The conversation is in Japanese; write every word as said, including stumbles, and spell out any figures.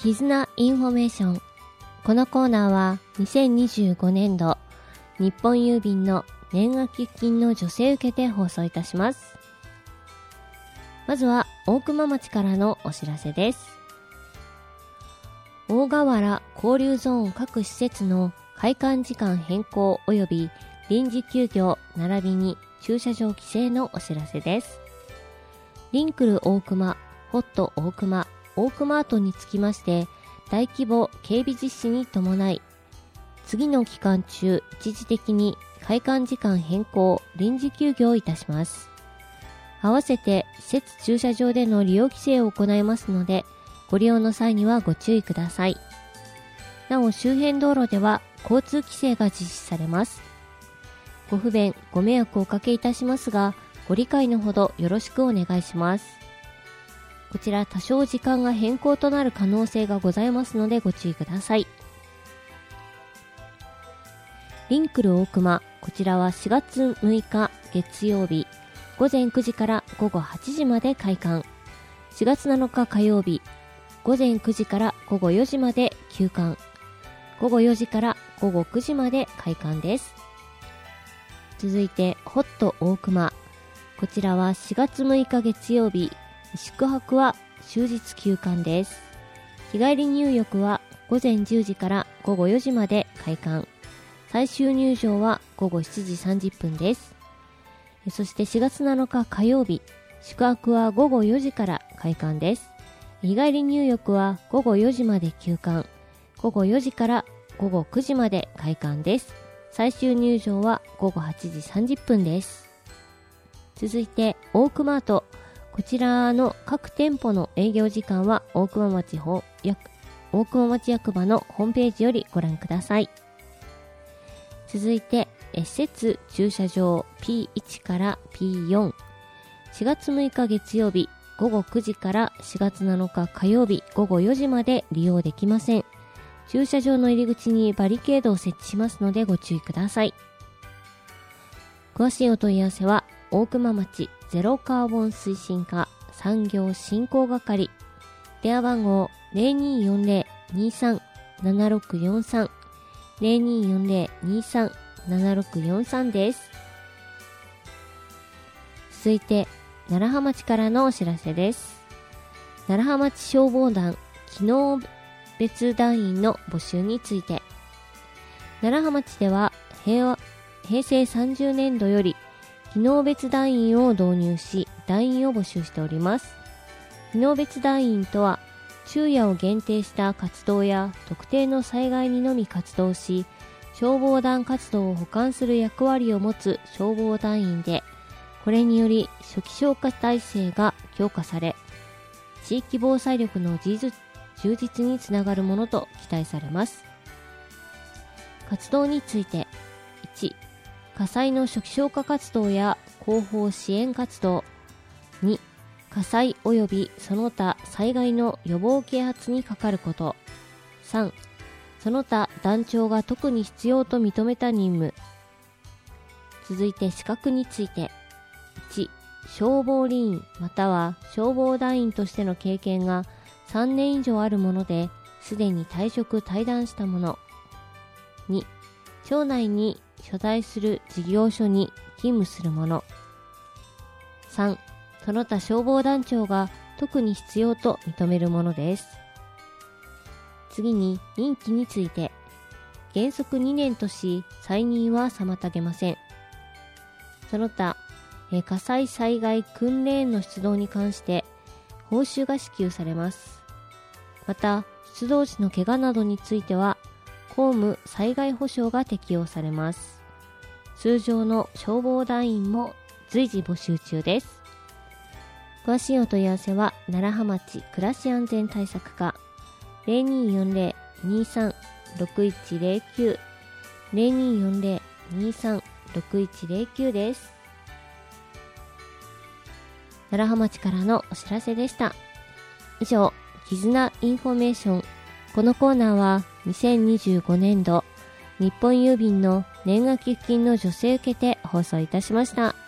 絆インフォメーション。このコーナーはにせんにじゅうごねんど日本郵便の年賀寄付金の助成受けて放送いたします。まずは大熊町からのお知らせです。大河原交流ゾーン各施設の開館時間変更及び臨時休業並びに駐車場規制のお知らせです。リンクル大熊、ホット大熊、大熊アートにつきまして大規模警備実施に伴い、次の期間中一時的に開館時間変更臨時休業いたします。合わせて施設駐車場での利用規制を行いますので、ご利用の際にはご注意ください。なお周辺道路では交通規制が実施されます。ご不便ご迷惑をおかけいたしますが、ご理解のほどよろしくお願いします。こちら多少時間が変更となる可能性がございますのでご注意ください。リンクル大熊、こちらはしがつむいか月曜日ごぜんくじからごごはちじまで開館。しがつなのか火曜日ごぜんくじからごごよじまで休館。ごごよじからごごくじまで開館です。続いてホット大熊、こちらはしがつむいか月曜日、宿泊は終日休館です。日帰り入浴はごぜんじゅうじからごごよじまで開館。最終入場はごごしちじさんじゅっぷんです。そしてしがつなのか火曜日、宿泊はごごよじから開館です。日帰り入浴はごごよじまで休館。ごごよじからごごくじまで開館です。最終入場はごごはちじさんじゅっぷんです。続いて大熊アート、こちらの各店舗の営業時間は大熊町本役大熊町役場のホームページよりご覧ください。続いて施設駐車場 ピーいち から ピーよん、 しがつむいか月曜日ごごくじからしがつなのか火曜日ごごよじまで利用できません。駐車場の入り口にバリケードを設置しますのでご注意ください。詳しいお問い合わせは大熊町ゼロカーボン推進課産業振興係、電話番号 ゼロにーよんゼロ にーさん ななろくよんさん ゼロにーよんゼロ にーさん ななろくよんさん です。続いて楢葉町からのお知らせです。楢葉町消防団機能別団員の募集について、楢葉町では 平, 平成さんじゅうねんどより機能別団員を導入し、団員を募集しております。機能別団員とは、昼夜を限定した活動や特定の災害にのみ活動し、消防団活動を補完する役割を持つ消防団員で、これにより初期消火体制が強化され、地域防災力の充実につながるものと期待されます。活動について、いち、火災の初期消火活動や後方支援活動。に、火災及びその他災害の予防啓発にかかること。さん、その他団長が特に必要と認めた任務。続いて資格について、いち、消防理員または消防団員としての経験がさんねん以上あるもので、すでに退職退団したもの。に、町内に所在する事業所に勤務するもの。さん、その他消防団長が特に必要と認めるものです。次に任期について、原則にねんとし、再任は妨げません。その他、火災災害訓練の出動に関して報酬が支給されます。また、出動時の怪我などについては、公務災害保障が適用されます。通常の消防団員も随時募集中です。詳しいお問い合わせは、楢葉町暮らし安全対策課 ゼロにーよんゼロ にーさん ろくいちゼロきゅう ゼロにーよんゼロ にーさん ろくいちゼロきゅう です。楢葉町からのお知らせでした。以上、絆インフォメーション。このコーナーはにせんにじゅうごねんど日本郵便の年賀寄付金の助成を受けて放送いたしました。